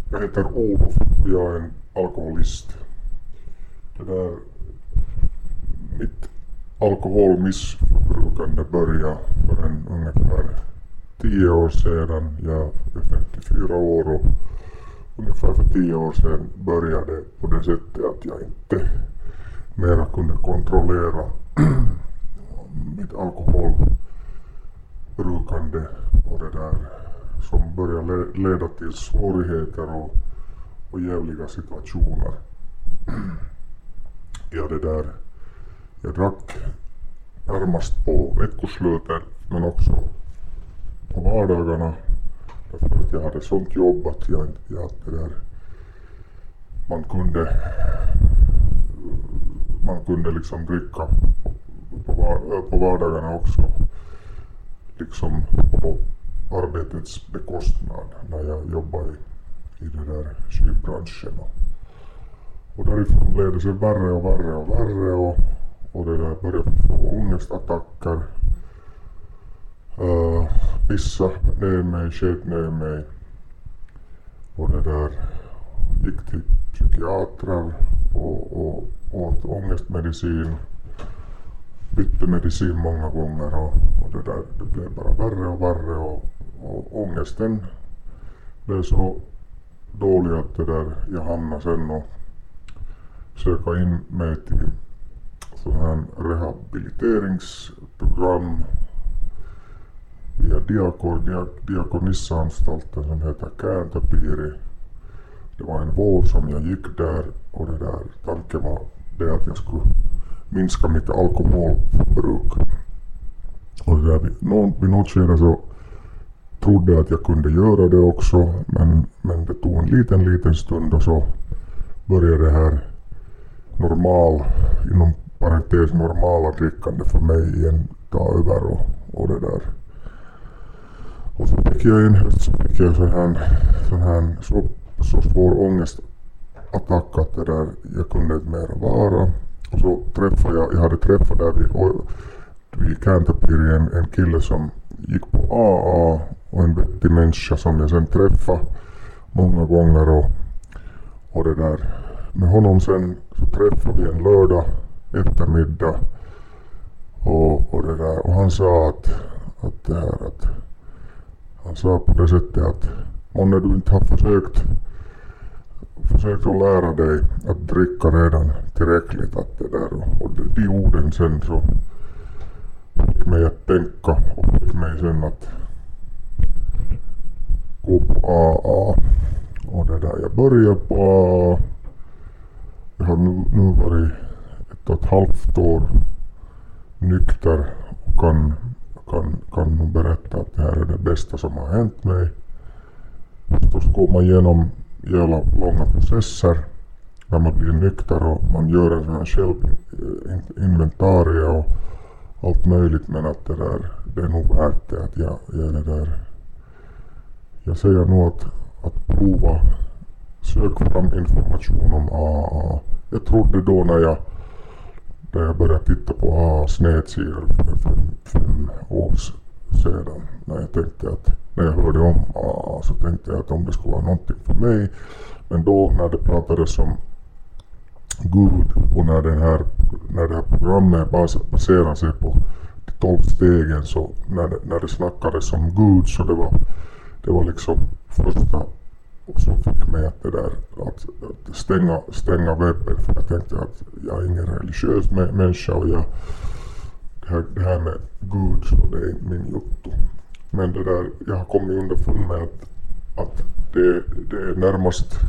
Jag heter Olof och jag är en alkoholist. Mitt alkoholmissbrukande började för ungefär 10 år sedan. Jag är 54 år och ungefär för 10 år sedan började det på det sättet att jag inte mera kunde kontrollera mitt alkoholbrukande och det där som började leda till svårigheter och jävliga situationer. Jag drack närmast på veckoslutet men också på vardagarna därför att jag hade sånt jobb att man kunde liksom dricka på vardagarna också liksom på arbetets bekostnad när jag jobbade i det där skivbranschen och därifrån blev det sig värre och det där började få ångestattacker, pissa ner mig, sket ner mig och det där gick till psykiatrer och åt ångestmedicin, bytte medicin många gånger och det blev bara värre och ångesten blev så dålig att jag hamnade sen och söka in mig till sån här rehabiliteringsprogram via Diakonissanstalten som heter Kääntöpiiri. Det var en vård som jag gick där och tanken var det att jag skulle minska mitt alkoholförbruk. Och vid något skede så trodde jag att jag kunde göra det också men det tog en liten stund och så började det här inom parentes normala drickande för mig igen ta över och det där. Och så fick jag en höst sån här så svår ångestattack att jag kunde inte mer vara. Och så jag hade träffat där vid Kääntöpiiri en kille som gick på AA och en vettig människa som jag sen träffade många gånger och det där. Med honom sen så träffade vi en lördag eftermiddag och det där och han sa att han sa på det sättet att om du inte har försökt att lära dig att dricka redan tillräckligt att det där och de orden sen så fick mig att tänka och fick mig sen att gå på AA och det där jag började på AA. Jag har nu varit 1,5 år nykter och kan nog berätta att det här är det bästa som har hänt mig. Förstås går man igenom jävla långa processer när man blir nykter och man gör en sån här självinventarie och allt möjligt men att det är nog värt det att jag säger nog att prova sök fram information om AA. Jag trodde då när jag började titta på AAs nätsidor för 5 år sedan när jag hörde om AA så tänkte jag att om det skulle vara någonting för mig men då när det pratades om Gud och när det här programmet baserar sig på de 12 stegen så när det snackades om Gud så det var liksom första som fick mig att att stänga webben för jag tänkte att jag är ingen religiös människa och det här med Gud så det är inte min jotto. Men jag har kommit underfund med att det är närmast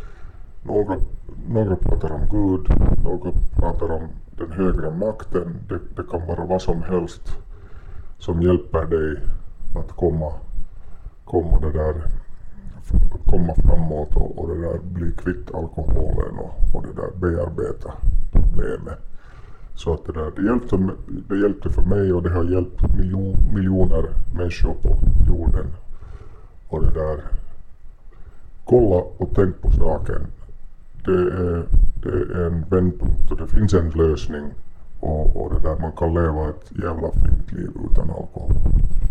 några pratar om Gud, några pratar om den högre makten. Det kan vara vad som helst som hjälper dig att komma framåt och det där bli kvitt alkoholen och det där bearbeta problemet. Så att det hjälpte för mig och det har hjälpt miljoner människor på jorden. Och det där kolla och tänk på saken. Det är en vändpunkt och det finns en lösning och det där man kan leva ett jävla fint liv utan alkohol.